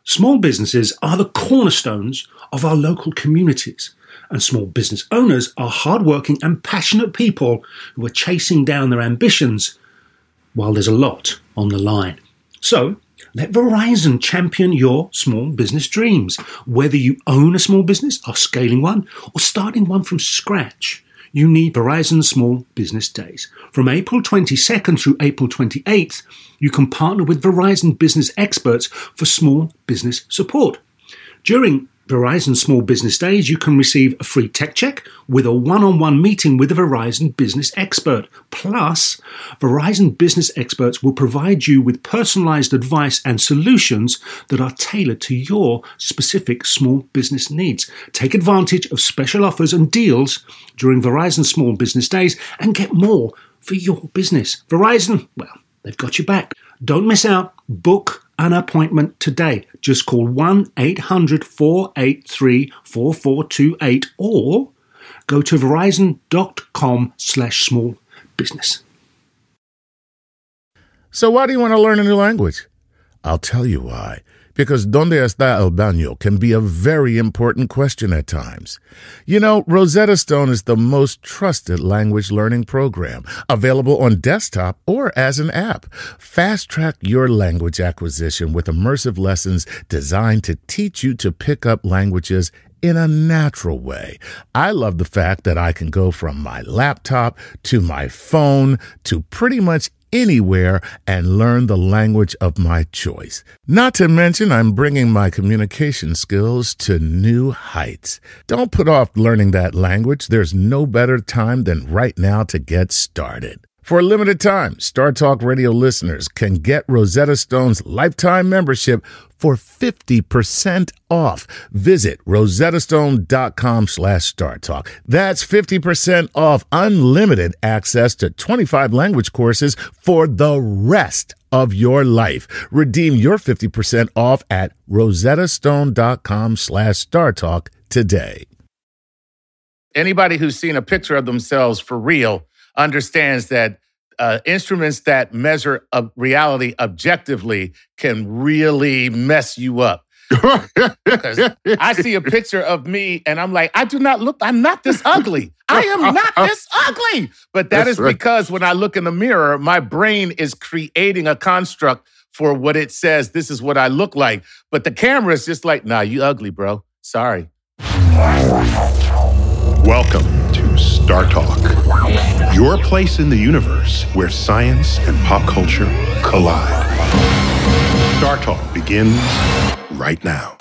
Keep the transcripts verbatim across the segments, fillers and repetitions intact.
Small businesses are the cornerstones of our local communities, and small business owners are hardworking and passionate people who are chasing down their ambitions while there's a lot on the line. So, let Verizon champion your small business dreams. Whether you own a small business, are scaling one, or starting one from scratch, you need Verizon Small Business Days. From April twenty-second through April twenty-eighth, you can partner with Verizon business experts for small business support. During Verizon Small Business Days, you can receive a free tech check with a one-on-one meeting with a Verizon business expert. Plus, Verizon business experts will provide you with personalized advice and solutions that are tailored to your specific small business needs. Take advantage of special offers and deals during Verizon Small Business Days and get more for your business. Verizon, well, they've got your back. Don't miss out. Book an appointment today. Just call one eight hundred four eight three four four two eight or go to verizon.com slash small business. So why do you want to learn a new language? I'll tell you why. Because ¿Dónde está el baño? Can be a very important question at times. You know, Rosetta Stone is the most trusted language learning program, available on desktop or as an app. Fast-track your language acquisition with immersive lessons designed to teach you to pick up languages in a natural way. I love the fact that I can go from my laptop to my phone to pretty much anywhere and learn the language of my choice. Not to mention, I'm bringing my communication skills to new heights. Don't put off learning that language. There's no better time than right now to get started. For a limited time, Star Talk Radio listeners can get Rosetta Stone's lifetime membership for fifty percent off. Visit rosettastone.com slash StarTalk. That's fifty percent off unlimited access to twenty-five language courses for the rest of your life. Redeem your fifty percent off at rosettastone.com slash StarTalk today. Anybody who's seen a picture of themselves for real understands that uh, instruments that measure uh, reality objectively can really mess you up. Because I see a picture of me and I'm like, I do not look, I'm not this ugly. I am not this ugly. But that That's is right. Because when I look in the mirror, my brain is creating a construct for what it says, this is what I look like. But the camera is just like, nah, you ugly, bro. Sorry. Welcome to Star Talk, your place in the universe where science and pop culture collide. Star Talk begins right now.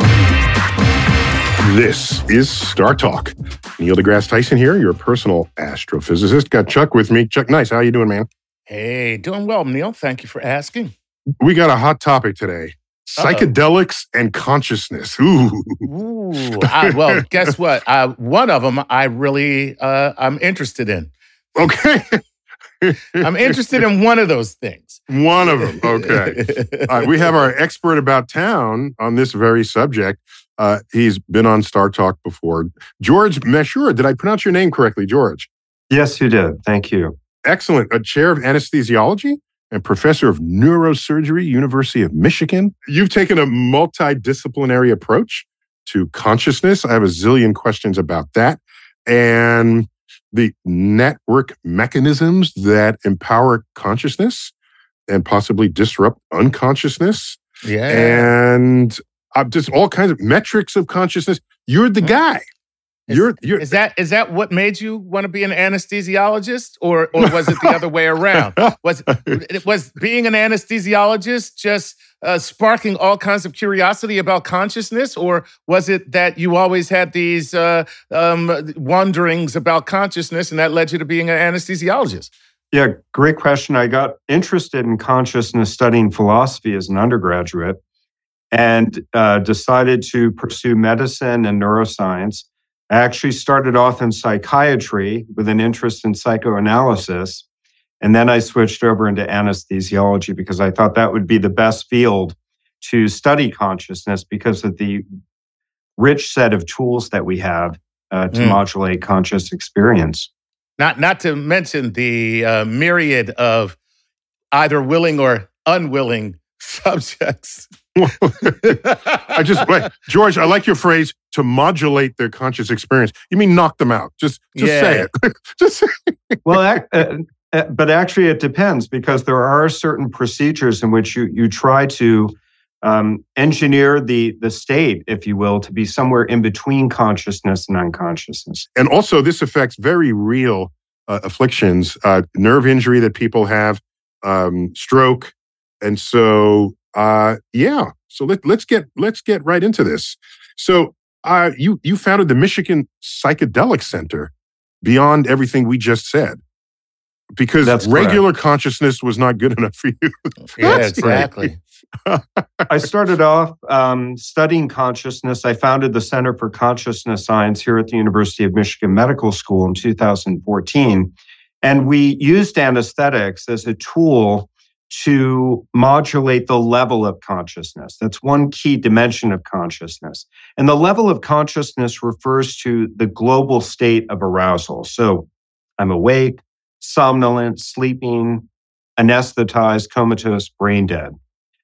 This is Star Talk. Neil deGrasse Tyson here, your personal astrophysicist. Got Chuck with me. Chuck, nice. How you doing, man? Hey, doing well, Neil. Thank you for asking. We got a hot topic today. Psychedelics Uh-oh. and consciousness. Ooh. Ooh. I, well, guess what? Uh, one of them I really, uh, I'm interested in. Okay. I'm interested in one of those things. One of them. Okay. uh, we have our expert about town on this very subject. Uh, he's been on Star Talk before. George Meshour. Did I pronounce your name correctly, George? Yes, you did. Thank you. Excellent. A chair of anesthesiology and professor of neurosurgery, University of Michigan. You've taken a multidisciplinary approach to consciousness. I have a zillion questions about that. And the network mechanisms that empower consciousness and possibly disrupt unconsciousness. Yeah. And uh, just all kinds of metrics of consciousness. You're the guy. Is, you're, you're, is that is that what made you want to be an anesthesiologist, or or was it the other way around? Was it was being an anesthesiologist just uh, sparking all kinds of curiosity about consciousness, or was it that you always had these uh, um, wanderings about consciousness, and that led you to being an anesthesiologist? Yeah, great question. I got interested in consciousness studying philosophy as an undergraduate, and uh, decided to pursue medicine and neuroscience. I actually started off in psychiatry with an interest in psychoanalysis, and then I switched over into anesthesiology because I thought that would be the best field to study consciousness because of the rich set of tools that we have uh, to mm. modulate conscious experience. Not, not to mention the uh, myriad of either willing or unwilling subjects I just, wait, George, I like your phrase, to modulate their conscious experience. You mean knock them out. Just, just Yeah. say it. Just say it. Well, ac- uh, uh, but actually it depends, because there are certain procedures in which you, you try to um, engineer the, the state, if you will, to be somewhere in between consciousness and unconsciousness. And also, this affects very real uh, afflictions, uh, nerve injury that people have, um, stroke. And so, uh, yeah, so let, let's get let's get right into this. So uh, you you founded the Michigan Psychedelic Center beyond everything we just said, because That's regular consciousness was not good enough for you. Yeah, That's great. exactly. I started off um, studying consciousness. I founded the Center for Consciousness Science here at the University of Michigan Medical School in two thousand fourteen. And we used anesthetics as a tool to modulate the level of consciousness. That's one key dimension of consciousness. And the level of consciousness refers to the global state of arousal. So I'm awake, somnolent, sleeping, anesthetized, comatose, brain dead.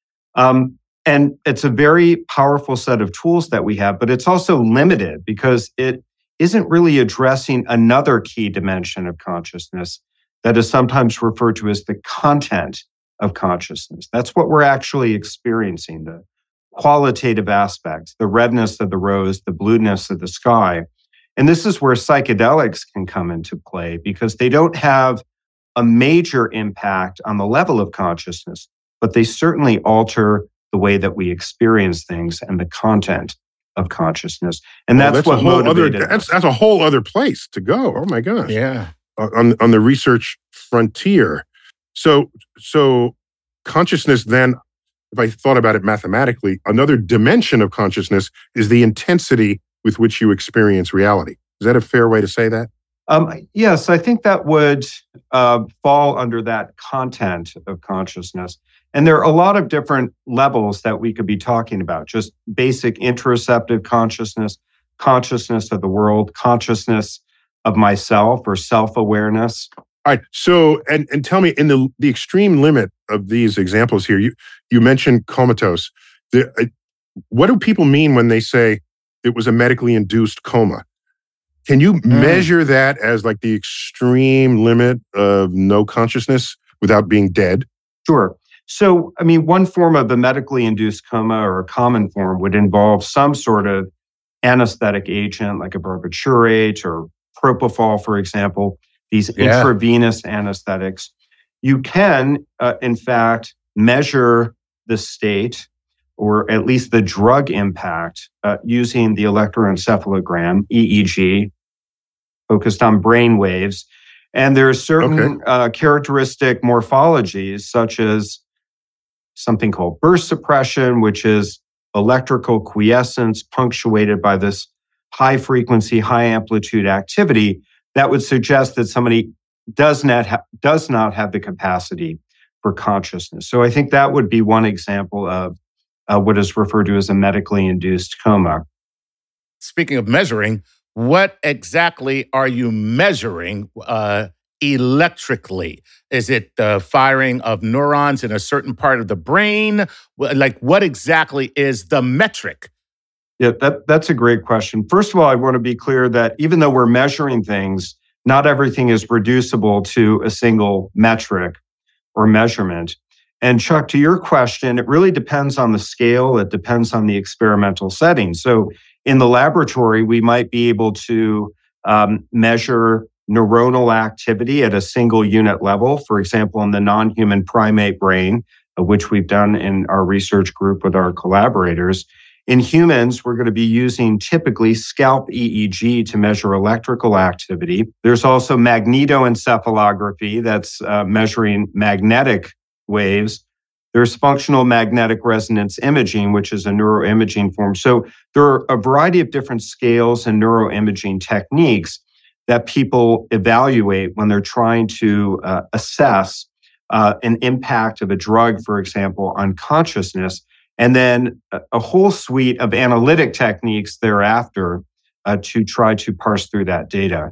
Um, and it's a very powerful set of tools that we have, but it's also limited because it isn't really addressing another key dimension of consciousness that is sometimes referred to as the content of consciousness. That's what we're actually experiencing, the qualitative aspects, the redness of the rose, the blueness of the sky. And this is where psychedelics can come into play, because they don't have a major impact on the level of consciousness, but they certainly alter the way that we experience things and the content of consciousness. And Well, that's, a what whole other, motivated that's, us. that's a whole other place to go. Oh my gosh. Yeah. On, on the research frontier. So, so consciousness then, if I thought about it mathematically, another dimension of consciousness is the intensity with which you experience reality. Is that a fair way to say that? Um, yes, I think that would uh, fall under that content of consciousness. And there are a lot of different levels that we could be talking about. Just basic interoceptive consciousness, consciousness of the world, consciousness of myself or self-awareness. All right. So, and, and tell me, in the the extreme limit of these examples here, you you mentioned comatose. The, uh, what do people mean when they say it was a medically induced coma? Can you mm. measure that as like the extreme limit of no consciousness without being dead? Sure. So, I mean, one form of a medically induced coma, or a common form, would involve some sort of anesthetic agent like a barbiturate or propofol, for example, these Yeah. intravenous anesthetics. You can, uh, in fact, measure the state, or at least the drug impact, uh, using the electroencephalogram, E E G, focused on brain waves. And there are certain Okay. uh, characteristic morphologies, such as something called burst suppression, which is electrical quiescence punctuated by this high frequency, high amplitude activity that would suggest that somebody does not, ha- does not have the capacity for consciousness. So I think that would be one example of uh, what is referred to as a medically induced coma. Speaking of measuring, what exactly are you measuring uh, electrically? Is it the firing of neurons in a certain part of the brain? Wh- Like, what exactly is the metric? Yeah, that, that's a great question. First of all, I want to be clear that even though we're measuring things, not everything is reducible to a single metric or measurement. And Chuck, to your question, it really depends on the scale. It depends on the experimental setting. So in the laboratory, we might be able to um, measure neuronal activity at a single unit level. For example, in the non-human primate brain, uh, which we've done in our research group with our collaborators. In humans, we're going to be using typically scalp E E G to measure electrical activity. There's also magnetoencephalography that's uh, measuring magnetic waves. There's functional magnetic resonance imaging, which is a neuroimaging form. So there are a variety of different scales and neuroimaging techniques that people evaluate when they're trying to uh, assess uh, an impact of a drug, for example, on consciousness. And then a, a whole suite of analytic techniques thereafter uh, to try to parse through that data.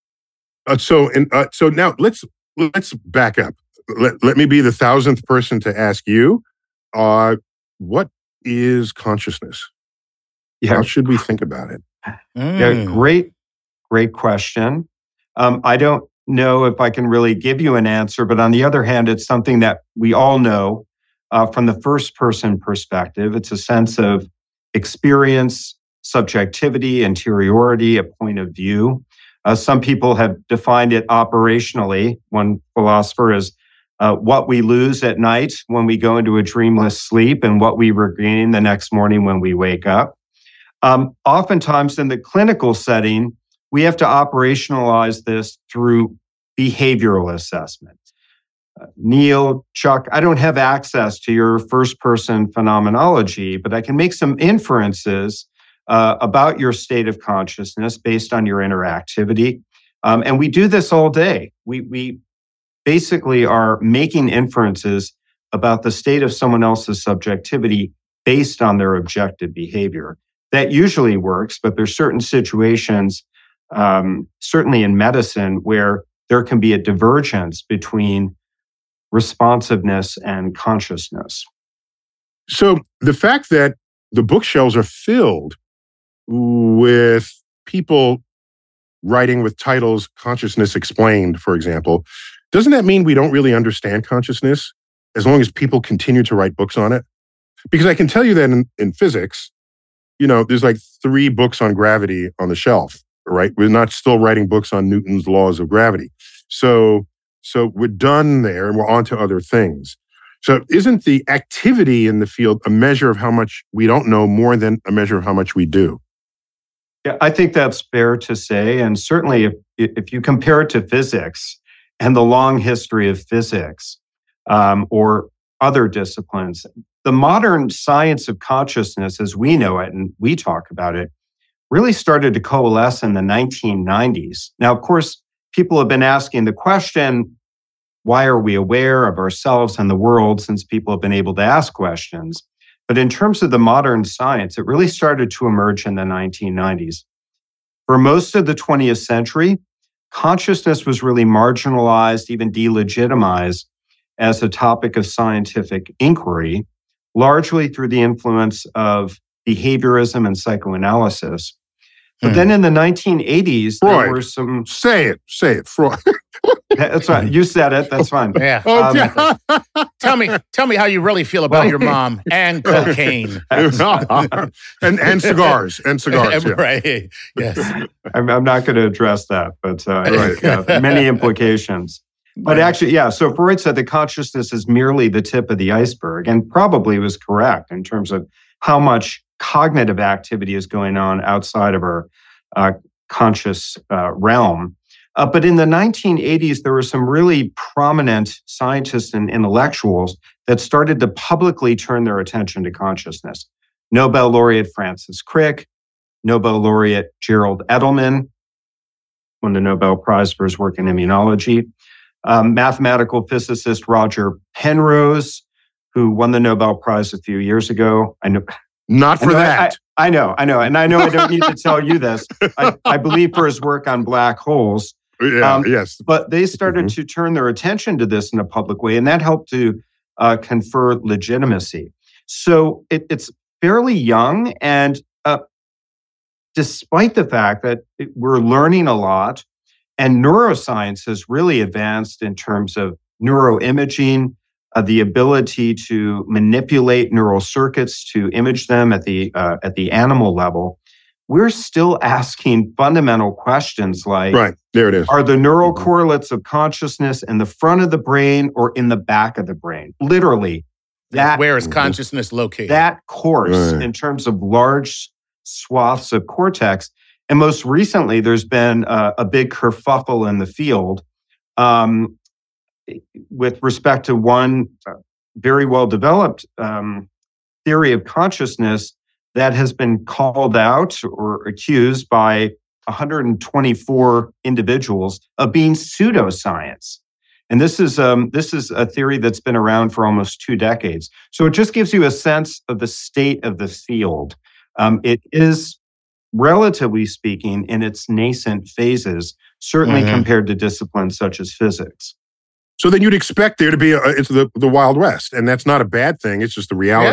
Uh, so, and uh, so now let's let's back up. Let, let me be the thousandth person to ask you, uh, what is consciousness? Yeah. How should we think about it? Mm. Yeah, great, great question. Um, I don't know if I can really give you an answer, but on the other hand, it's something that we all know uh, from the first person perspective. It's a sense of experience, subjectivity, interiority, a point of view. Uh, some people have defined it operationally. One philosopher is uh, what we lose at night when we go into a dreamless sleep and what we regain the next morning when we wake up. Um, oftentimes in the clinical setting, we have to operationalize this through behavioral assessment. Uh, Neil, Chuck, I don't have access to your first-person phenomenology, but I can make some inferences uh, about your state of consciousness based on your interactivity. Um, and we do this all day. We, we basically are making inferences about the state of someone else's subjectivity based on their objective behavior. That usually works, but there's certain situations, um, certainly in medicine, where there can be a divergence between responsiveness and consciousness. So the fact that the bookshelves are filled with people writing with titles, Consciousness Explained, for example, doesn't that mean we don't really understand consciousness as long as people continue to write books on it? Because I can tell you that in, in physics, you know, there's like three books on gravity on the shelf, right? We're not still writing books on Newton's laws of gravity. So, so we're done there and we're on to other things. So isn't the activity in the field a measure of how much we don't know more than a measure of how much we do? Yeah, I think that's fair to say. And certainly if, if you compare it to physics and the long history of physics um, or other disciplines, the modern science of consciousness, as we know it and we talk about it, really started to coalesce in the nineteen nineties. Now, of course, people have been asking the question, why are we aware of ourselves and the world since people have been able to ask questions? But in terms of the modern science, it really started to emerge in the nineteen nineties. For most of the twentieth century, consciousness was really marginalized, even delegitimized as a topic of scientific inquiry, largely through the influence of behaviorism and psychoanalysis. But hmm. then in the nineteen eighties, Freud. There were some... Say it, say it, Freud. That's right. You said it. That's fine. Yeah. Oh, Um, yeah. tell me, tell me how you really feel about your mom and cocaine. and and cigars and cigars. Yeah. Right. Yes. I'm, I'm not going to address that, but uh, Right. yeah, many implications. But actually, yeah, so Freud said that consciousness is merely the tip of the iceberg, and probably was correct in terms of how much cognitive activity is going on outside of our uh, conscious uh, realm. Uh, but in the nineteen eighties, there were some really prominent scientists and intellectuals that started to publicly turn their attention to consciousness. Nobel laureate Francis Crick, Nobel laureate Gerald Edelman, won the Nobel Prize for his work in immunology, um, mathematical physicist Roger Penrose, who won the Nobel Prize a few years ago. I know. Not for I know, that. I, I know, I know. And I know I don't need to tell you this. I, I believe for his work on black holes. Yeah, Um, yes. But they started Mhm. to turn their attention to this in a public way, and that helped to uh, confer legitimacy. So it, it's fairly young, and uh, despite the fact that it, we're learning a lot, and neuroscience has really advanced in terms of neuroimaging, uh, the ability to manipulate neural circuits to image them at the uh, at the animal level, we're still asking fundamental questions like, Right. There it is. are the neural Mhm. correlates of consciousness in the front of the brain or in the back of the brain? Literally, that, Where is Mhm. consciousness located? that course Right. in terms of large swaths of cortex. And most recently, there's been a, a big kerfuffle in the field um, with respect to one very well-developed um, theory of consciousness that has been called out or accused by one hundred twenty-four individuals of being pseudoscience. And this is um, this is a theory that's been around for almost two decades. So it just gives you a sense of the state of the field. Um, it is, relatively speaking, in its nascent phases, certainly Mhm. compared to disciplines such as physics. So then you'd expect there to be a, it's the, the Wild West, and that's not a bad thing. It's just the reality Yeah.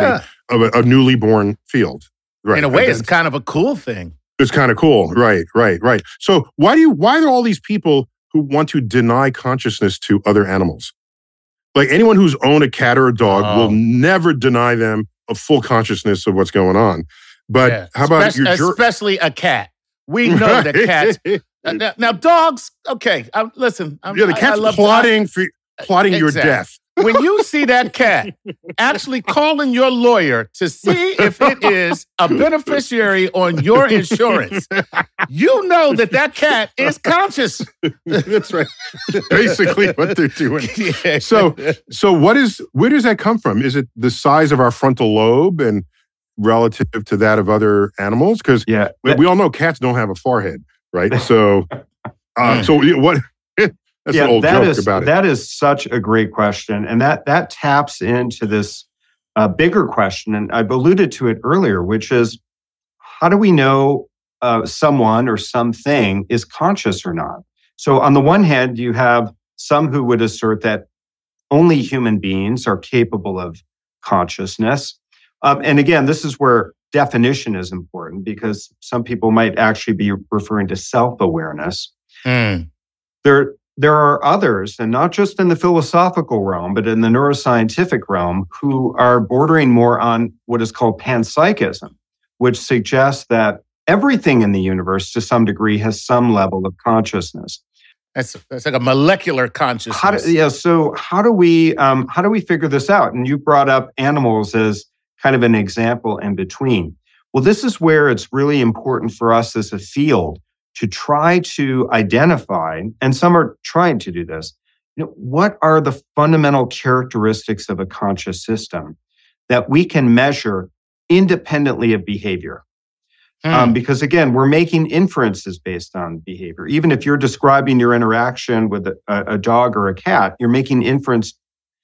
of a, a newly born field. Right. In a way, and it's kind of a cool thing. It's kind of cool. Right, right, right. So why do you, why are all these people who want to deny consciousness to other animals? Like anyone who's owned a cat or a dog Oh. will never deny them a full consciousness of what's going on. But Yeah. how about Especially, your jur- especially a cat? We know that cats. Uh, now, now, dogs. Okay, um, listen. I'm, yeah, the I- cat's I love plotting for plotting your Exactly. death. When you see that cat actually calling your lawyer to see if it is a beneficiary on your insurance, you know that that cat is conscious. That's right. Basically, what they're doing. Yeah. So, so what is? Where does that come from? Is it the size of our frontal lobe and relative to that of other animals? Because Yeah. we, we all know cats don't have a forehead, right? So, uh, so what? That's yeah, an old that joke is, about it. That is such a great question. And that that taps into this uh, bigger question. And I've alluded to it earlier, which is how do we know uh, someone or something is conscious or not? So on the one hand, you have some who would assert that only human beings are capable of consciousness. Um, and again, this is where definition is important because some people might actually be referring to self-awareness. Mm. There, there are others, and not just in the philosophical realm, but in the neuroscientific realm, who are bordering more on what is called panpsychism, which suggests that everything in the universe, to some degree, has some level of consciousness. That's that's like a molecular consciousness. How do, yeah. So how do we um, how do we figure this out? And you brought up animals as kind of an example in between. Well, this is where it's really important for us as a field to try to identify, and some are trying to do this, you know, what are the fundamental characteristics of a conscious system that we can measure independently of behavior? Mm. Um, because again, we're making inferences based on behavior. Even if you're describing your interaction with a, a dog or a cat, you're making inference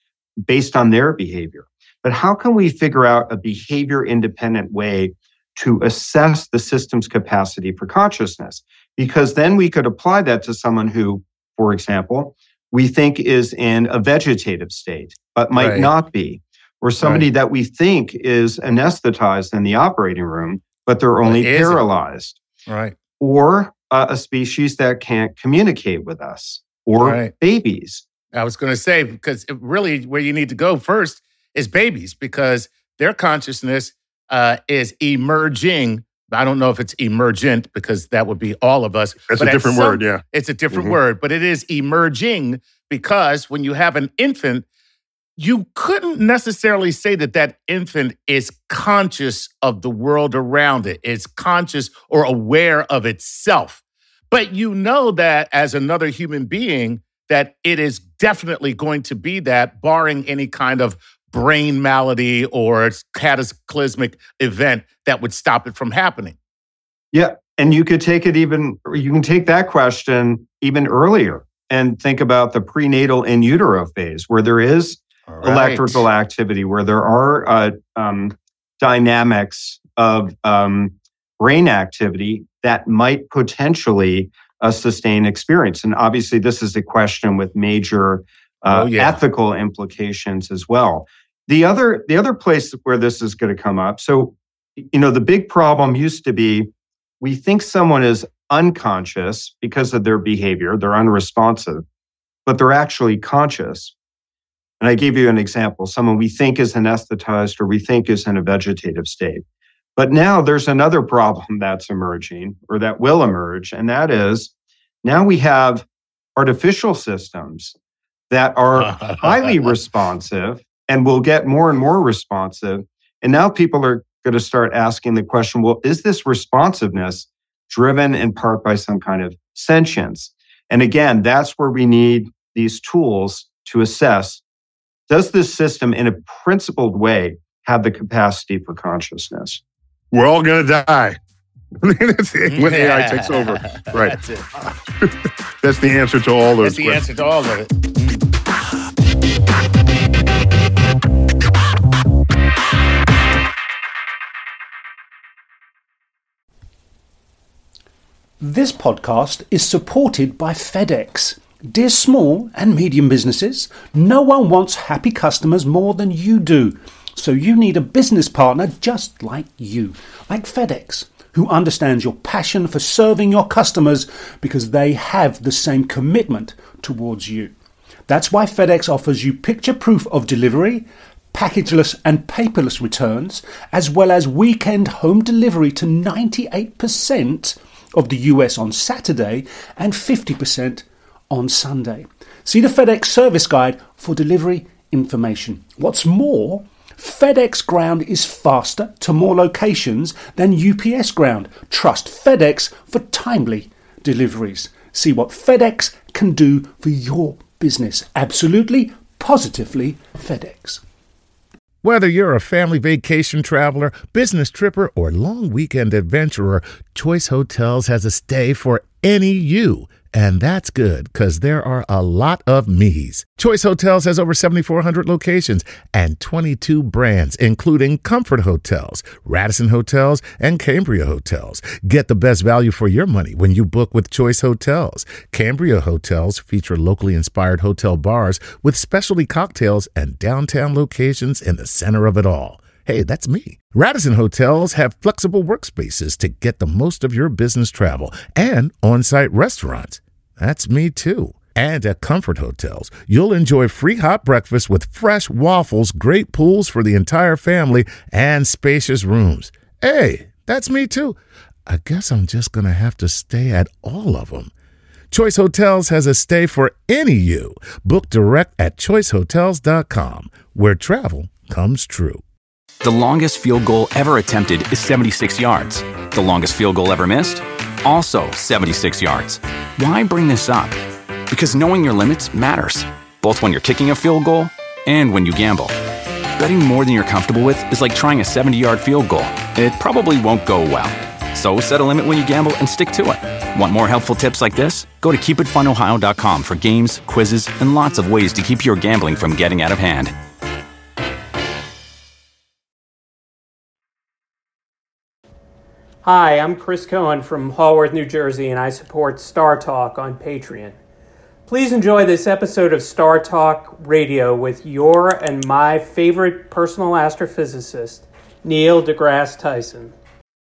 based on their behavior. But how can we figure out a behavior independent way to assess the system's capacity for consciousness? Because then we could apply that to someone who, for example, we think is in a vegetative state, but might Right. not be. Or somebody Right. that we think is anesthetized in the operating room, but they're only isn't. paralyzed. Right. Or uh, a species that can't communicate with us. Or Right. babies. I was going to say, because it really where you need to go first is babies, because their consciousness uh, is emerging. I don't know if it's emergent, because that would be all of us. That's but a at different some- word, yeah. It's a different Mhm. word, but it is emerging because when you have an infant, you couldn't necessarily say that that infant is conscious of the world around it. It's conscious or aware of itself. But you know that as another human being, that it is definitely going to be that, barring any kind of brain malady or cataclysmic event that would stop it from happening. Yeah. And you could take it even, you can take that question even earlier and think about the prenatal in utero phase, where there is Right. electrical activity, where there are uh, um, dynamics of um, brain activity that might potentially uh, sustain experience. And obviously, this is a question with major uh, Oh, yeah. ethical implications as well. The other, the other place where this is going to come up, so, you know, the big problem used to be we think someone is unconscious because of their behavior, they're unresponsive, but they're actually conscious. And I gave you an example, someone we think is anesthetized or we think is in a vegetative state. But now there's another problem that's emerging or that will emerge, and that is now we have artificial systems that are highly responsive and will get more and more responsive. And now people are going to start asking the question, well, is this responsiveness driven in part by some kind of sentience? And again, that's where we need these tools to assess, does this system in a principled way have the capacity for consciousness? We're all going to die. That's it, when A I takes over. Right. That's it. That's the answer to all those That's the questions. answer to all of it. This podcast is supported by FedEx. Dear small and medium businesses, no one wants happy customers more than you do. So you need a business partner just like you, like FedEx, who understands your passion for serving your customers because they have the same commitment towards you. That's why FedEx offers you picture proof of delivery, packageless and paperless returns, as well as weekend home delivery to ninety-eight percent of the U S on Saturday and fifty percent on Sunday. See the FedEx service guide for delivery information. What's more, FedEx Ground is faster to more locations than U P S Ground. Trust FedEx for timely deliveries. See what FedEx can do for your business. Absolutely, positively FedEx. Whether you're a family vacation traveler, business tripper, or long weekend adventurer, Choice Hotels has a stay for any you. And that's good, because there are a lot of me's. Choice Hotels has over seventy-four hundred locations and twenty-two brands, including Comfort Hotels, Radisson Hotels, and Cambria Hotels. Get the best value for your money when you book with Choice Hotels. Cambria Hotels feature locally inspired hotel bars with specialty cocktails and downtown locations in the center of it all. Hey, that's me. Radisson Hotels have flexible workspaces to get the most of your business travel and on-site restaurants. That's me too. And at Comfort Hotels, you'll enjoy free hot breakfast with fresh waffles, great pools for the entire family, and spacious rooms. Hey, that's me too. I guess I'm just going to have to stay at all of them. Choice Hotels has a stay for any you. Book direct at choice hotels dot com, where travel comes true. The longest field goal ever attempted is seventy-six yards. The longest field goal ever missed? Also seventy-six yards. Why bring this up? Because knowing your limits matters, both when you're kicking a field goal and when you gamble. Betting more than you're comfortable with is like trying a seventy-yard field goal. It probably won't go well. So set a limit when you gamble and stick to it. Want more helpful tips like this? Go to keep it fun ohio dot com for games, quizzes, and lots of ways to keep your gambling from getting out of hand. Hi, I'm Chris Cohen from Haworth, New Jersey, and I support Star Talk on Patreon. Please enjoy this episode of Star Talk Radio with your and my favorite personal astrophysicist, Neil deGrasse Tyson.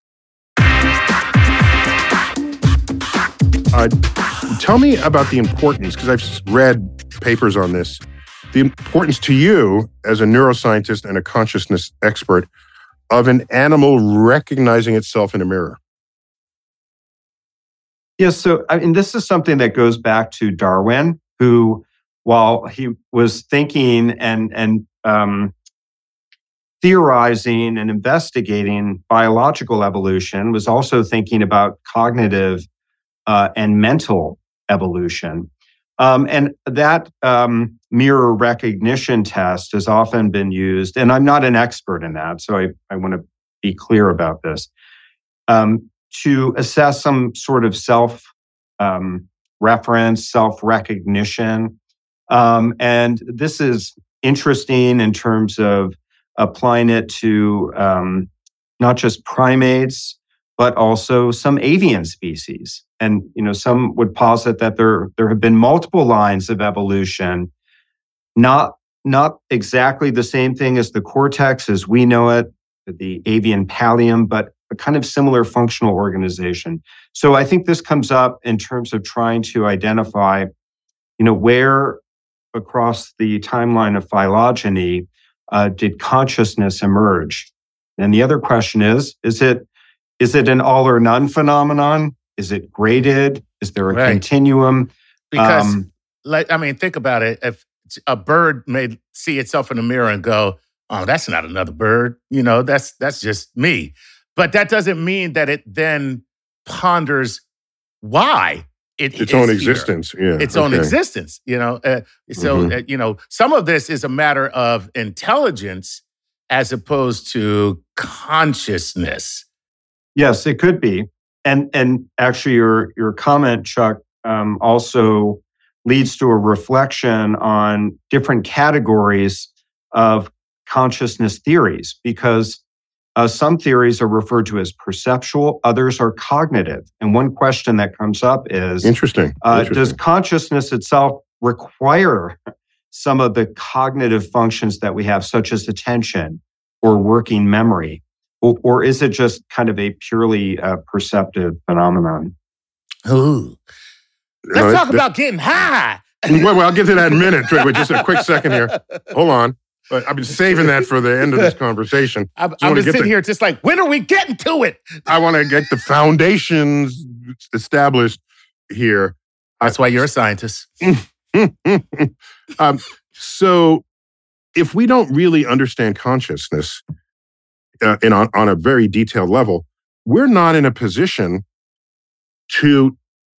Uh, tell me about the importance, because I've read papers on this, the importance to you as a neuroscientist and a consciousness expert of an animal recognizing itself in a mirror. Yes, so I mean, this is something that goes back to Darwin, who, while he was thinking and and um, theorizing and investigating biological evolution, was also thinking about cognitive uh, and mental evolution. Um, and that um, mirror recognition test has often been used, and I'm not an expert in that, so I, I want to be clear about this, um, to assess some sort of self um, reference, self-recognition. Um, and this is interesting in terms of applying it to um, not just primates, but also some avian species. And you know, some would posit that there there have been multiple lines of evolution, not not exactly the same thing as the cortex as we know it, the avian pallium, but a kind of similar functional organization. So I think this comes up in terms of trying to identify, you know, where across the timeline of phylogeny uh, did consciousness emerge? And the other question is: is it is it an all or none phenomenon? Is it graded? Is there a Right. continuum? Because, Um, like, I mean, think about it. If a bird may see itself in the mirror and go, "Oh, that's not another bird," you know, that's that's just me. But that doesn't mean that it then ponders why it Its is own here. existence. Yeah. Its own okay. existence. You know, uh, so Mhm. uh, you know, some of this is a matter of intelligence as opposed to consciousness. Yes, it could be. And and actually, your your comment, Chuck, um, also leads to a reflection on different categories of consciousness theories, because uh, some theories are referred to as perceptual, others are cognitive. And one question that comes up is, Interesting. uh, Interesting. does consciousness itself require some of the cognitive functions that we have, such as attention, or working memory? Or, or is it just kind of a purely uh, perceptive phenomenon? Ooh. Let's No, talk that- about getting high. Well, well, I'll get to that in a minute. Wait, wait, just a quick second here. Hold on. But I've been saving that for the end of this conversation. I'm, Just I'm wanna just get sitting the- here just like, when are we getting to it? I want to get the foundations established here. That's why you're a scientist. um, so, if we don't really understand consciousness uh, in on, on a very detailed level, we're not in a position to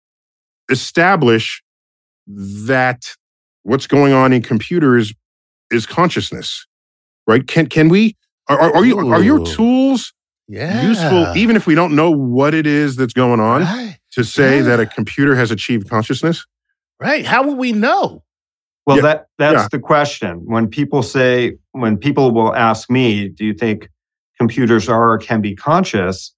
establish that what's going on in computers is consciousness, right? Can can we? Are, are, are you are your Ooh. tools Yeah. useful, even if we don't know what it is that's going on, Right. to say Yeah. that a computer has achieved consciousness? Right. How will we know? Well, Yeah, that that's yeah. the question. When people say, when people will ask me, do you think computers are or can be conscious?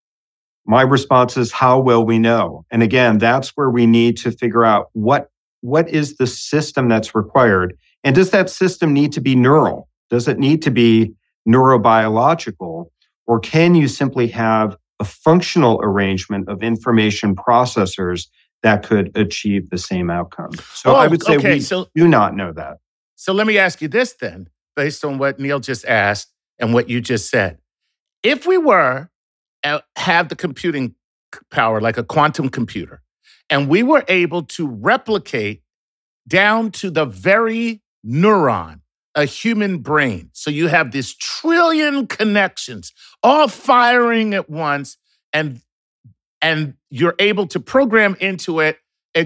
My response is, how will we know? And again, that's where we need to figure out what what is the system that's required. And does that system need to be neural? Does it need to be neurobiological? Or can you simply have a functional arrangement of information processors that could achieve the same outcome? So Oh, I would say okay, we so- do not know that. So let me ask you this then, based on what Neil just asked and what you just said. If we were uh, have the computing c- power like a quantum computer, and we were able to replicate down to the very neuron a human brain, so you have this trillion connections all firing at once, and and you're able to program into it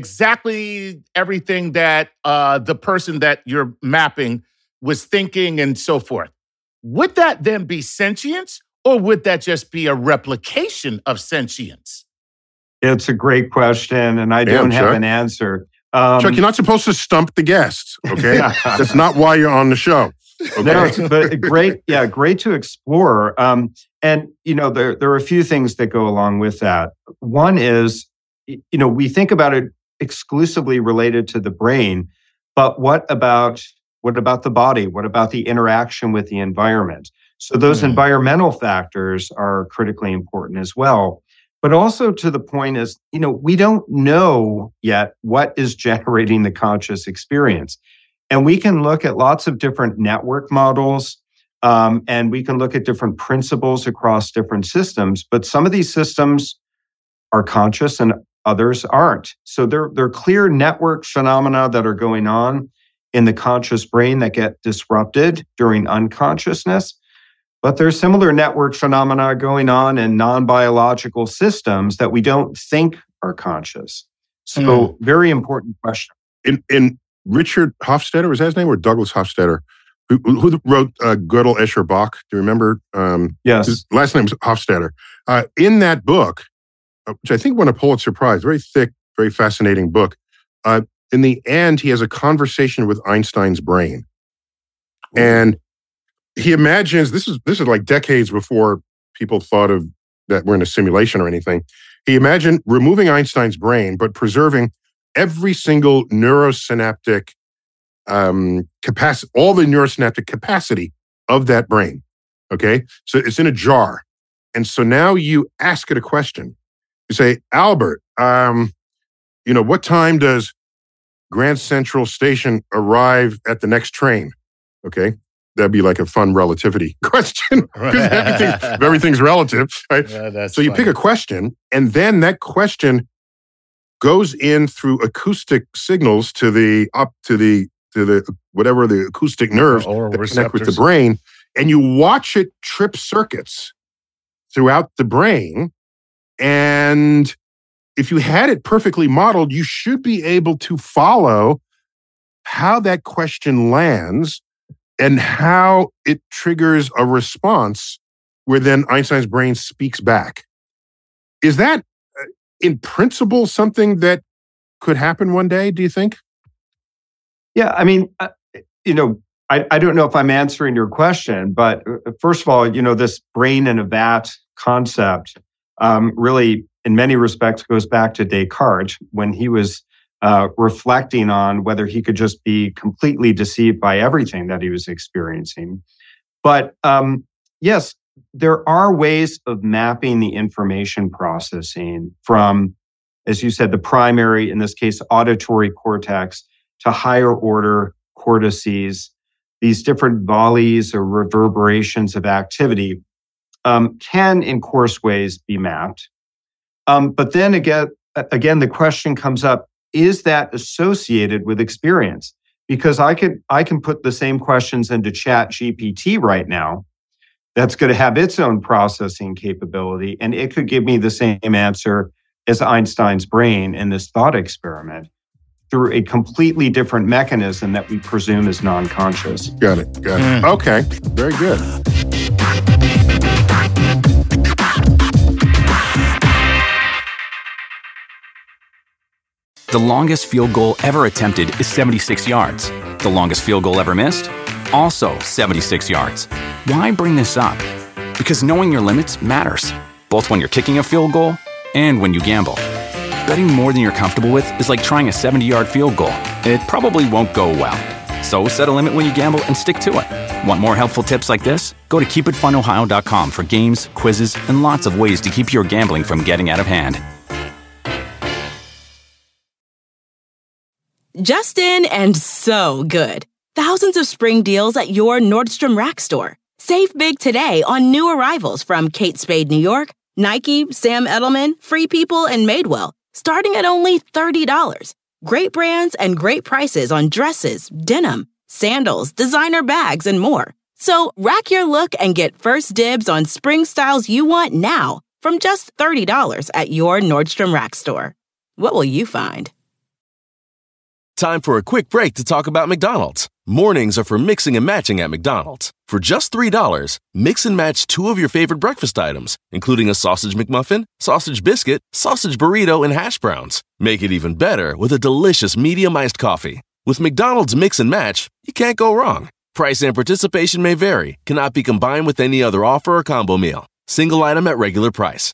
exactly everything that uh, the person that you're mapping was thinking and so forth. Would that then be sentience, or would that just be a replication of sentience? It's a great question, and I Damn, don't have Chuck. an answer. Um, Chuck, you're not supposed to stump the guests, okay? That's not why you're on the show. Okay? No, it's, but great, yeah, great to explore. Um, and you know, there there are a few things that go along with that. One is, y- you know, we think about it exclusively related to the brain, but what about what about the body? What about the interaction with the environment? So those Hmm. environmental factors are critically important as well. But also to the point is, you know, we don't know yet what is generating the conscious experience. And we can look at lots of different network models, um, and we can look at different principles across different systems. But some of these systems are conscious and others aren't. So there, there are clear network phenomena that are going on in the conscious brain that get disrupted during unconsciousness. But there's similar network phenomena going on in non-biological systems that we don't think are conscious. So very important question. In, in Richard Hofstadter, was that his name, or Douglas Hofstadter, who, who wrote uh, Gödel, Escher, Bach? Do you remember? Um, Yes. his last name was Hofstadter. Uh, in that book, uh, which I think won a Pulitzer Prize, very thick, very fascinating book, uh, in the end, he has a conversation with Einstein's brain. And he imagines, this is this is like decades before people thought of that we're in a simulation or anything. He imagined removing Einstein's brain, but preserving every single neurosynaptic um, capacity, all the neurosynaptic capacity of that brain. Okay, so it's in a jar, and so now you ask it a question. You say, Albert, um, you know, what time does Grand Central Station arrive at the next train? Okay. That'd be like a fun relativity question, because everything, everything's relative, right? Yeah, that's So you funny. pick a question, and then that question goes in through acoustic signals to the up to the to the whatever the acoustic nerves Oral that connect with the receptors. brain, and you watch it trip circuits throughout the brain. And if you had it perfectly modeled, you should be able to follow how that question lands and how it triggers a response where then Einstein's brain speaks back. Is that, uh, in principle, something that could happen one day, do you think? Yeah, I mean, uh, you know, I, I don't know if I'm answering your question, but uh, first of all, you know, this brain in a vat concept um, really, in many respects, goes back to Descartes when he was uh, reflecting on whether he could just be completely deceived by everything that he was experiencing. But um, yes, there are ways of mapping the information processing from, as you said, the primary, in this case, auditory cortex, to higher order cortices. These different volleys or reverberations of activity um, can, in coarse ways, be mapped. Um, but then again, again, the question comes up, is that associated with experience? Because I could, I can put the same questions into Chat G P T right now. That's going to have its own processing capability, and it could give me the same answer as Einstein's brain in this thought experiment through a completely different mechanism that we presume is non-conscious. Got it. Got it. Mm. Okay. Very good. The longest field goal ever attempted is seventy-six yards. The longest field goal ever missed? Also seventy-six yards. Why bring this up? Because knowing your limits matters, both when you're kicking a field goal and when you gamble. Betting more than you're comfortable with is like trying a seventy-yard field goal. It probably won't go well. So set a limit when you gamble and stick to it. Want more helpful tips like this? Go to keep it fun ohio dot com for games, quizzes, and lots of ways to keep your gambling from getting out of hand. Justin and so good. Thousands of spring deals at your Nordstrom Rack store. Save big today on new arrivals from Kate Spade New York, Nike, Sam Edelman, Free People, and Madewell, starting at only thirty dollars. Great brands and great prices on dresses, denim, sandals, designer bags, and more. So rack your look and get first dibs on spring styles you want now from just thirty dollars at your Nordstrom Rack store. What will you find? Time for a quick break to talk about McDonald's. Mornings are for mixing and matching at McDonald's. For just three dollars, mix and match two of your favorite breakfast items, including a sausage McMuffin, sausage biscuit, sausage burrito, and hash browns. Make it even better with a delicious medium iced coffee. With McDonald's Mix and Match, you can't go wrong. Price and participation may vary, cannot be combined with any other offer or combo meal. Single item at regular price.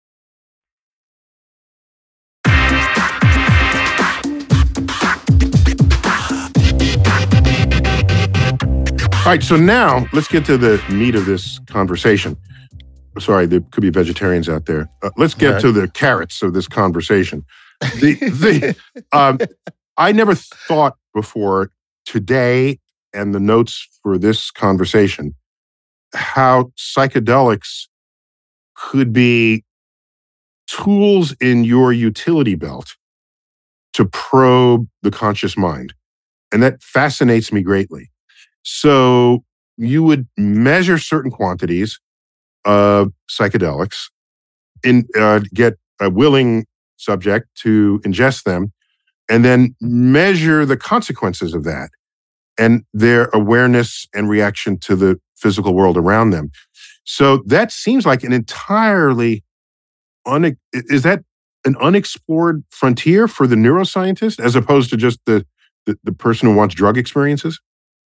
All right, so now let's get to the meat of this conversation. Sorry, there could be vegetarians out there. Uh, let's get right to the carrots of this conversation. The, the, um, I never thought before today and the notes for this conversation how psychedelics could be tools in your utility belt to probe the conscious mind. And that fascinates me greatly. So you would measure certain quantities of psychedelics, in, uh, get a willing subject to ingest them, and then measure the consequences of that and their awareness and reaction to the physical world around them. So that seems like an entirely, un- is that an unexplored frontier for the neuroscientist as opposed to just the, the, the person who wants drug experiences?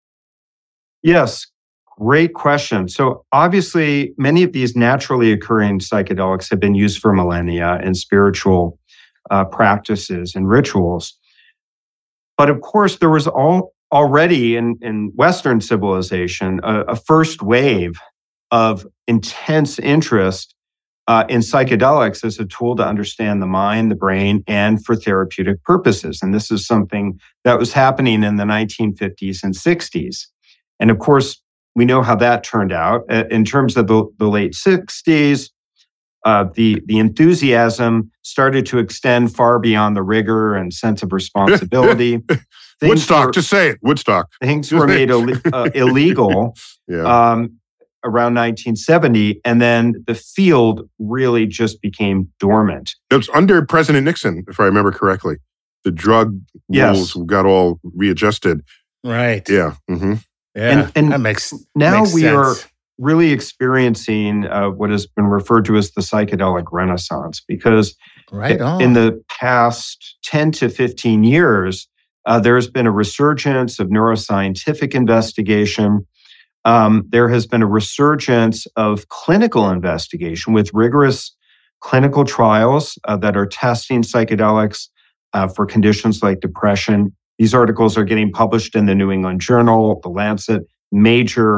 Yes, great question. So obviously, many of these naturally occurring psychedelics have been used for millennia in spiritual uh, practices and rituals. But of course, there was all, already in, in Western civilization a, a first wave of intense interest uh, in psychedelics as a tool to understand the mind, the brain, and for therapeutic purposes. And this is something that was happening in the nineteen fifties and sixties. And of course, we know how that turned out. In terms of the, the late sixties, uh, the, the enthusiasm started to extend far beyond the rigor and sense of responsibility. Woodstock, were, just say it, Woodstock. Things were made Ill- uh, illegal yeah. um, around nineteen seventy, and then the field really just became dormant. It was under President Nixon, if I remember correctly. The drug yes. rules got all readjusted. Right. Yeah. Mm-hmm. Yeah, and, and that makes now makes we sense. are really experiencing uh, what has been referred to as the psychedelic renaissance, because right on. in the past ten to fifteen years, uh, there's been a resurgence of neuroscientific investigation. Um, there has been a resurgence of clinical investigation with rigorous clinical trials uh, that are testing psychedelics uh, for conditions like depression. These articles are getting published in the New England Journal, the Lancet, major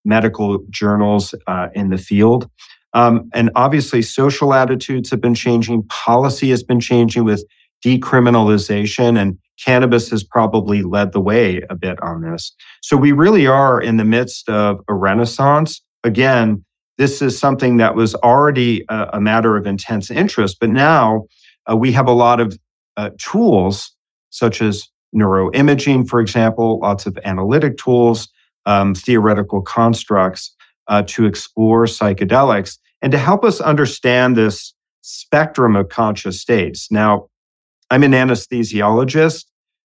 medical journals uh, in the field. Um, and obviously, social attitudes have been changing. Policy has been changing with decriminalization, and cannabis has probably led the way a bit on this. So we really are in the midst of a renaissance. Again, this is something that was already a, a matter of intense interest, but now uh, we have a lot of uh, tools, such as neuroimaging, for example, lots of analytic tools, um, theoretical constructs uh, to explore psychedelics and to help us understand this spectrum of conscious states. Now, I'm an anesthesiologist,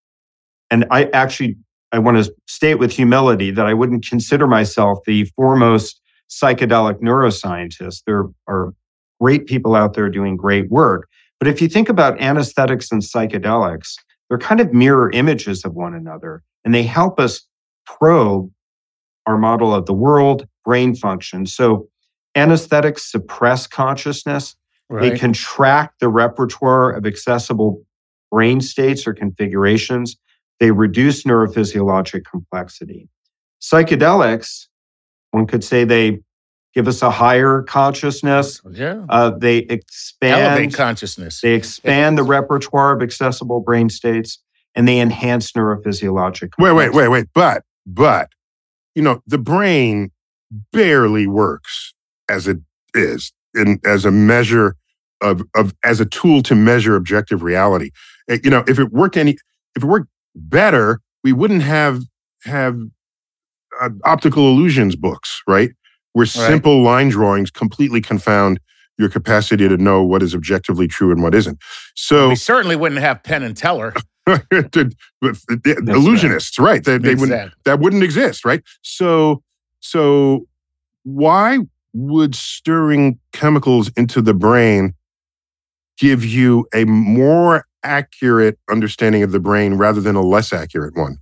and I actually, I want to state with humility that I wouldn't consider myself the foremost psychedelic neuroscientist. There are great people out there doing great work. But if you think about anesthetics and psychedelics, they're kind of mirror images of one another, and they help us probe our model of the world, brain function. So anesthetics suppress consciousness. Right. They contract the repertoire of accessible brain states or configurations. They reduce neurophysiologic complexity. Psychedelics, one could say they give us a higher consciousness. Yeah. Uh, they expand Elevate consciousness. They expand the repertoire of accessible brain states, and they enhance neurophysiologic complexity. Wait, wait, wait, wait. But, but, you know, the brain barely works as it is, in, as a measure of, of, as a tool to measure objective reality. You know, if it worked any, if it worked better, we wouldn't have, have uh, optical illusions books, right? Where simple right. line drawings completely confound your capacity to know what is objectively true and what isn't. So we certainly wouldn't have Penn and Teller. the, the illusionists, right? right. They, they exactly. wouldn't, that wouldn't exist, right? So, so why would stirring chemicals into the brain give you a more accurate understanding of the brain rather than a less accurate one?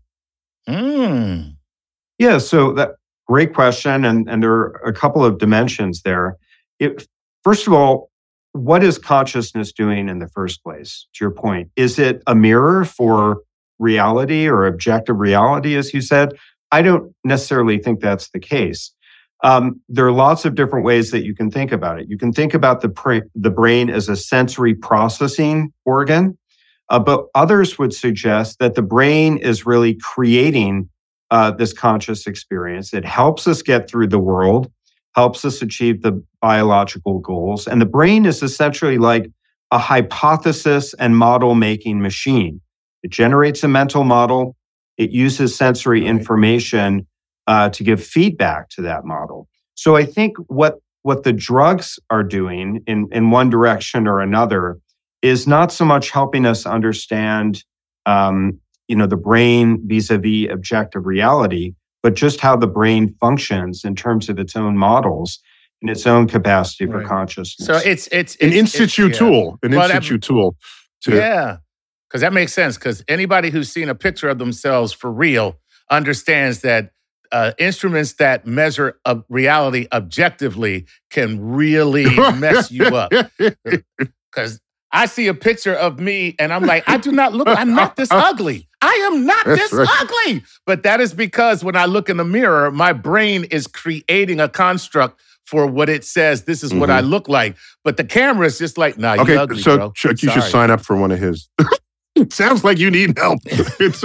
Mm. Yeah, so that great question, and, and there are a couple of dimensions there. It, first of all, what is consciousness doing in the first place? To your point, is it a mirror for reality or objective reality, as you said? I don't necessarily think that's the case. Um, there are lots of different ways that you can think about it. You can think about the pra- the brain as a sensory processing organ, uh, but others would suggest that the brain is really creating uh, this conscious experience. It helps us get through the world, helps us achieve the biological goals, and the brain is essentially like a hypothesis and model-making machine. It generates a mental model. It uses sensory information Uh, to give feedback to that model. So I think what what the drugs are doing in, in one direction or another is not so much helping us understand, um, you know, the brain vis-a-vis objective reality, but just how the brain functions in terms of its own models and its own capacity right. for consciousness. So it's it's, it's an in situ it's, tool, yeah. an well, in situ that, tool. To, yeah, because that makes sense. Because anybody who's seen a picture of themselves for real understands that Uh, instruments that measure uh, reality objectively can really mess you up. Because I see a picture of me and I'm like, I do not look, I'm not this ugly. I am not That's this right. ugly. But that is because when I look in the mirror, my brain is creating a construct for what it says, this is mm-hmm. what I look like. But the camera is just like, nah, okay, you ugly, so bro. Chuck, you Sorry. should sign up for one of his. It sounds like you need help. It's,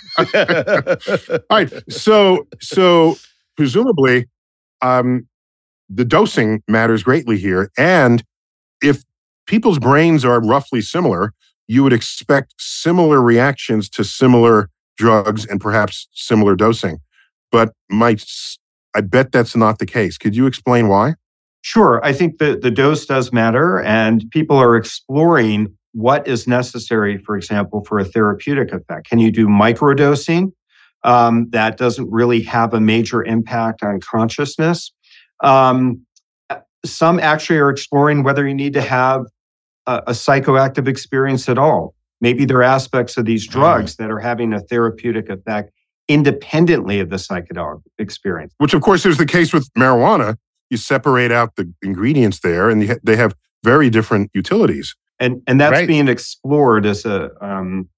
all right. So, so presumably, um, the dosing matters greatly here. And if people's brains are roughly similar, you would expect similar reactions to similar drugs and perhaps similar dosing. But my, I bet that's not the case. Could you explain why? Sure. I think the, the dose does matter, and people are exploring what is necessary, for example, for a therapeutic effect. Can you do microdosing? Um, that doesn't really have a major impact on consciousness. Um, some actually are exploring whether you need to have a, a psychoactive experience at all. Maybe there are aspects of these drugs that are having a therapeutic effect independently of the psychedelic experience. Which, of course, is the case with marijuana. You separate out the ingredients there, and they have very different utilities. And and that's right. being explored as a um,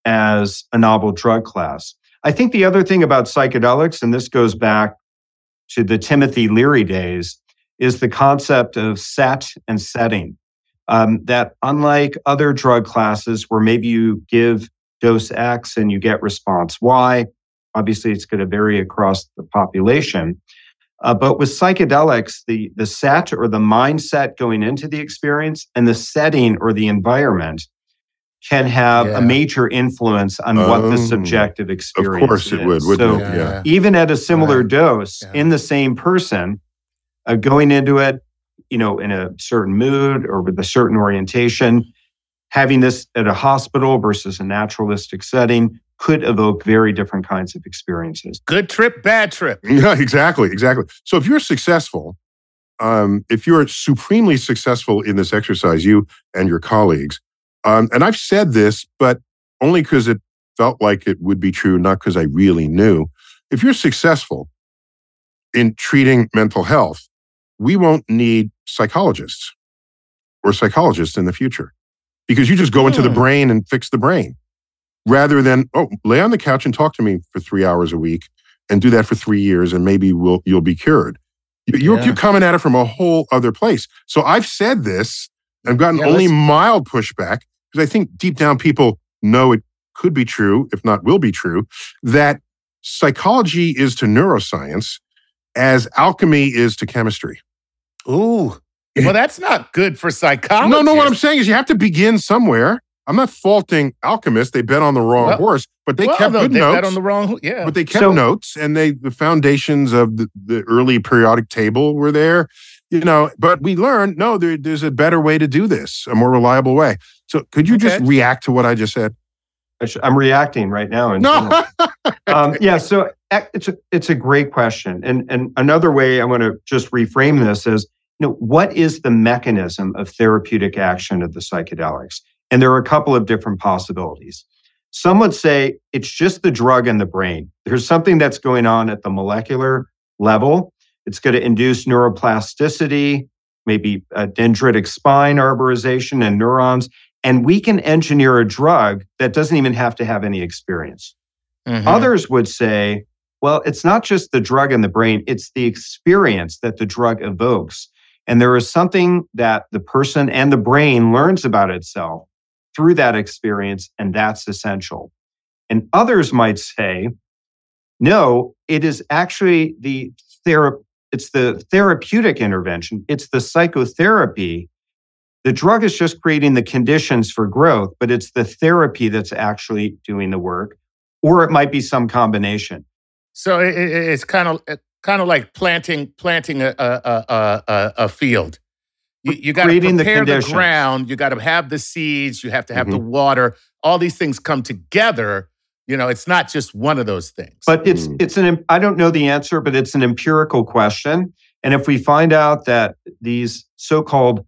as a novel drug class. I think the other thing about psychedelics, and this goes back to the Timothy Leary days is the concept of set and setting. Um, that unlike other drug classes where maybe you give dose X and you get response Y, obviously it's going to vary across the population. Uh, but with psychedelics, the, the set or the mindset going into the experience and the setting or the environment can have Yeah. a major influence on what the Um, subjective Of experience course is. it would, wouldn't So it? Yeah. even at a similar Right. dose Yeah. in the same person, uh, going into it, you know, in a certain mood or with a certain orientation, having this at a hospital versus a naturalistic setting could evoke very different kinds of experiences. Good trip, bad trip. Yeah, exactly, exactly. So if you're successful, um, if you're supremely successful in this exercise, you and your colleagues, um, and I've said this, but only because it felt like it would be true, not because I really knew. If you're successful in treating mental health, we won't need psychologists or psychologists in the future because you just go into the Hmm. brain and fix the brain rather than, oh, lay on the couch and talk to me for three hours a week and do that for three years and maybe we'll, you'll be cured. You- You're, Yeah. you're coming at it from a whole other place. So I've said this, I've gotten Yeah, only let's- mild pushback because I think deep down people know it could be true, if not will be true, that psychology is to neuroscience as alchemy is to chemistry. Ooh. Well, that's not good for psychology. No, no, what I'm saying is you have to begin somewhere. I'm not faulting alchemists. They bet on the wrong Well- horse, but they well, kept no, good they notes. bet on the wrong. Yeah. But they kept So- notes, and they the foundations of the, the early periodic table were there, you know. But we learned no, there, there's a better way to do this, a more reliable way. So, could you just Okay. react to what I just said? I sh- I'm reacting right now. in No, um, yeah, so uh, it's a, it's a great question. And, and another way I want to just reframe this is, you know, what is the mechanism of therapeutic action of the psychedelics? And there are a couple of different possibilities. Some would say it's just the drug in the brain. There's something that's going on at the molecular level. It's going to induce neuroplasticity, maybe a dendritic spine arborization and neurons. And we can engineer a drug that doesn't even have to have any experience. Mhm. Others would say, well, it's not just the drug in the brain, it's the experience that the drug evokes. And there is something that the person and the brain learns about itself through that experience, and that's essential. And others might say, no, it is actually the thera- it's the therapeutic intervention, it's the psychotherapy. The drug is just creating the conditions for growth, but it's the therapy that's actually doing the work, or it might be some combination. So it, it- it's kind of kind of like planting planting a a a, a, a field. You, you got to Creating the prepare the, conditions. ground. You got to have the seeds. You have to have the Mm-hmm. water. All these things come together. You know, it's not just one of those things. But it's Mm. it's an I don't know the answer, but it's an empirical question. And if we find out that these so-called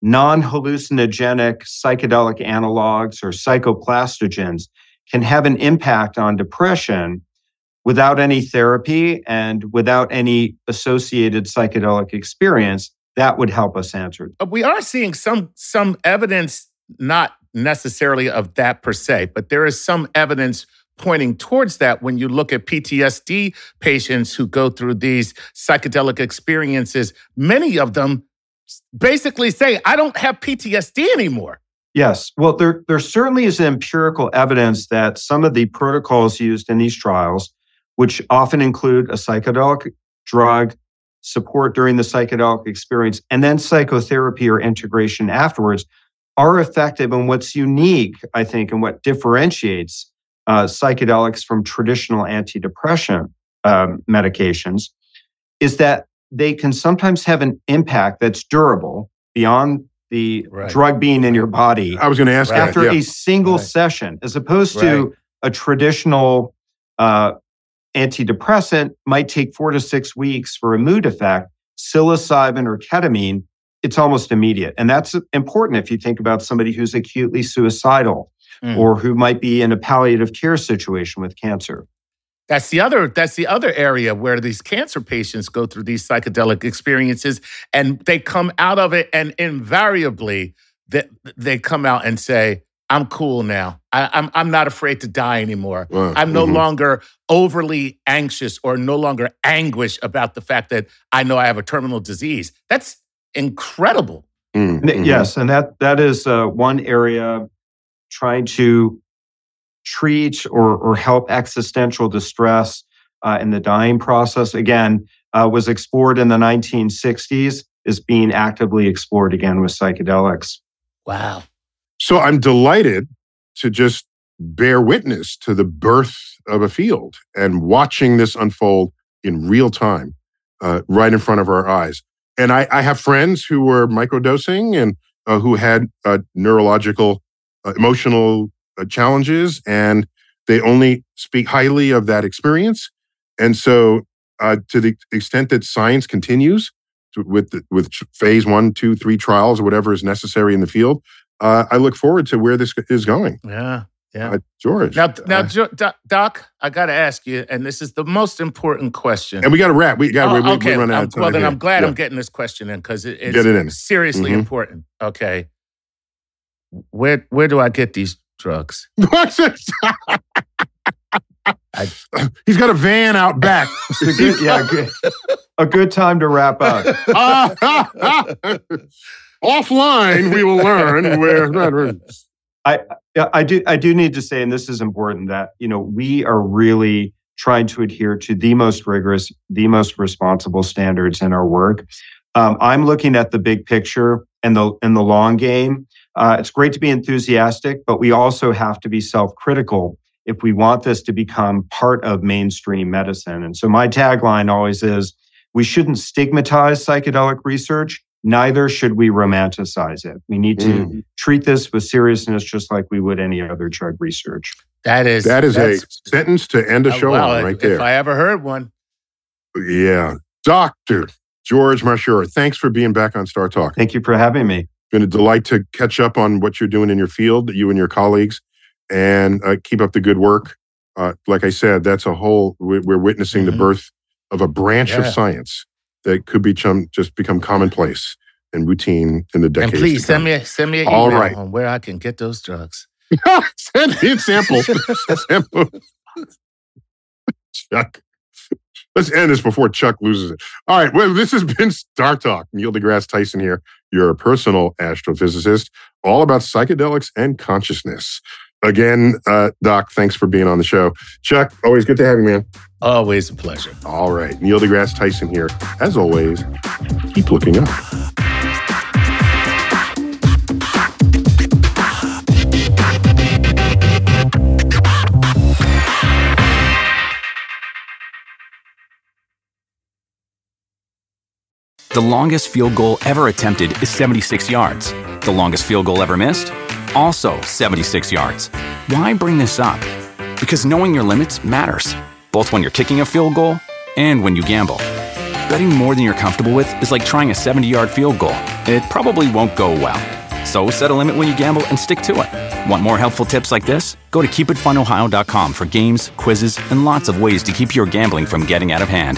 non-hallucinogenic psychedelic analogs or psychoplastogens can have an impact on depression without any therapy and without any associated psychedelic experience, that would help us answer. Uh, we are seeing some some evidence, not necessarily of that per se, but there is some evidence pointing towards that when you look at P T S D patients who go through these psychedelic experiences. Many of them basically say, I don't have P T S D anymore. Yes. Well, there, there certainly is empirical evidence that some of the protocols used in these trials, which often include a psychedelic drug, support during the psychedelic experience, and then psychotherapy or integration afterwards, are effective. And what's unique, I think, and what differentiates uh, psychedelics from traditional antidepressant um, medications is that they can sometimes have an impact that's durable beyond the Right. drug being in your body I was going to ask after that. Yeah. a single Right. session, as opposed to a traditional uh, antidepressant might take four to six weeks for a mood effect. Psilocybin or ketamine, it's almost immediate. And that's important if you think about somebody who's acutely suicidal Mm. or who might be in a palliative care situation with cancer. That's the other. That's the other area where these cancer patients go through these psychedelic experiences, and they come out of it, and invariably, they, they come out and say, I'm cool now. I, I'm I'm not afraid to die anymore. Wow. I'm no Mhm. longer overly anxious or no longer anguish about the fact that I know I have a terminal disease. That's incredible. Mm, N- mhm. Yes, and that that is uh, one area trying to treat or or help existential distress uh, in the dying process. Again, uh, was explored in the nineteen sixties, is being actively explored again with psychedelics. Wow. So I'm delighted to just bear witness to the birth of a field and watching this unfold in real time, uh, right in front of our eyes. And I, I have friends who were microdosing and uh, who had uh, neurological, uh, emotional uh, challenges, and they only speak highly of that experience. And so, uh, to the extent that science continues to, with the, with phase one, two, three trials, or whatever is necessary in the field, uh, I look forward to where this is going. Yeah. Yeah. Uh, George. Now, now, uh, Jo- Doc, Doc, I got to ask you, and this is the most important question. and we got to wrap. We got. Oh, we, we, okay. we run out I'm- of time. well, then here. I'm glad Yeah. I'm getting this question in because it, it's Get it in. seriously Mhm. important. Okay. Where where do I get these drugs? What's it? I- He's got a van out back. It's a good, yeah, good, a good time to wrap up. Offline, we will learn where. Yeah, I do. I do need to say, and this is important, that you know we are really trying to adhere to the most rigorous, the most responsible standards in our work. Um, I'm looking at the big picture and the and the long game. Uh, it's great to be enthusiastic, but we also have to be self-critical if we want this to become part of mainstream medicine. And so my tagline always is: we shouldn't stigmatize psychedelic research. Neither should we romanticize it. We need to Mm. treat this with seriousness, just like we would any other drug research. That is That is a that's- sentence to end a uh, show well, on if- right there. If I ever heard one. Yeah. Doctor George Marchura, thanks for being back on Star Talk. Thank you for having me. Been a delight to catch up on what you're doing in your field, you and your colleagues, and uh, keep up the good work. Uh, like I said, that's a whole, we're, we're witnessing Mhm. the birth of a branch of Yeah. science that could be chum, just become commonplace and routine in the And decades please to send come. me a, send me an All email right. on where I can get those drugs. Send me a sample. Sample. Chuck. Let's end this before Chuck loses it. All right. Well, this has been Star Talk. Neil deGrasse Tyson here, your personal astrophysicist, all about psychedelics and consciousness. Again, uh, Doc, thanks for being on the show. Chuck, always good to have you, man. Always a pleasure. All right. Neil deGrasse Tyson here. As always, keep looking up. The longest field goal ever attempted is seventy-six yards. The longest field goal ever missed? Also seventy-six yards. Why bring this up? Because knowing your limits matters, both when you're kicking a field goal and when you gamble. Betting more than you're comfortable with is like trying a seventy-yard field goal. It probably won't go well. So set a limit when you gamble and stick to it. Want more helpful tips like this? Go to keep it fun ohio dot com for games, quizzes, and lots of ways to keep your gambling from getting out of hand.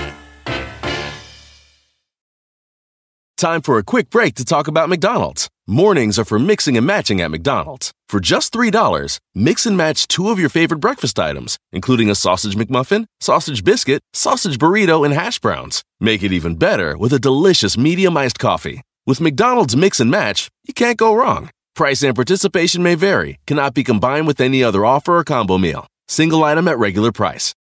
Time for a quick break to talk about McDonald's. Mornings are for mixing and matching at McDonald's. For just three dollars, mix and match two of your favorite breakfast items, including a sausage McMuffin, sausage biscuit, sausage burrito, and hash browns. Make it even better with a delicious medium iced coffee. With McDonald's Mix and Match, you can't go wrong. Price and participation may vary, cannot be combined with any other offer or combo meal. Single item at regular price.